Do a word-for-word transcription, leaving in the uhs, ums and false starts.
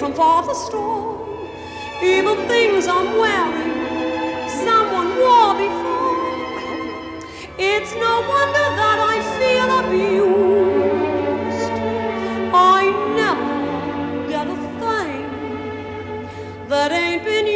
from farther store. Even things I'm wearing, someone wore before. It's no wonder that I feel abused. I never get a thing that ain't been